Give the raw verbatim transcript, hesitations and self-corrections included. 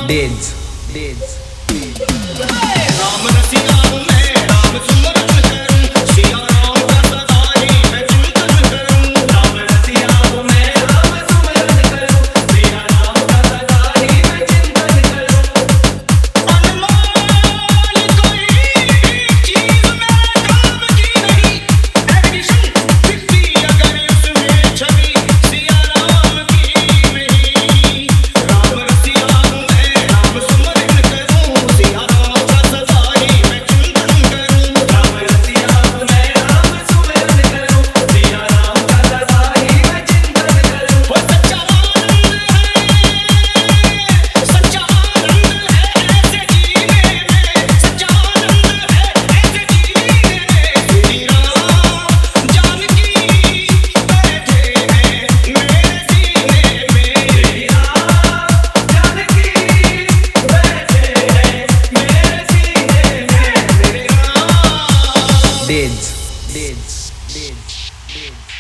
Days, days. Ram रसिया हूँ मैं, राम सुमरन करूँ, सिया राम का सवारी मैं चिंतन करूँ। राम रसिया हूँ मैं, राम सुमरन करूँ, सिया राम का सवारी मैं चिंतन करूँ। अनमोल कोई चीज़ मेरे काम की नहीं, एडिशन दिखती अगर उसमें छवि सिया राम की नहीं। राम रसिया हूँ मैं, राम सुमरन करूँ, सिया राम का सवारी मैं चिंतन करूँ। राम रसिया हूँ मैं, राम सुमरन करूँ, सिया राम का सवारी मैं चिंतन करूँ। वो सच्चा आनंद है, सच्चा आनंद है ऐसे जीने में, सच्चा आनंद है ऐसे जीने में। श्री राम जानकी बैठे हैं मेरे सीने में, श्री राम जानकी बैठे हैं मेरे सीने में, Shri Ram. Days, days, days, days.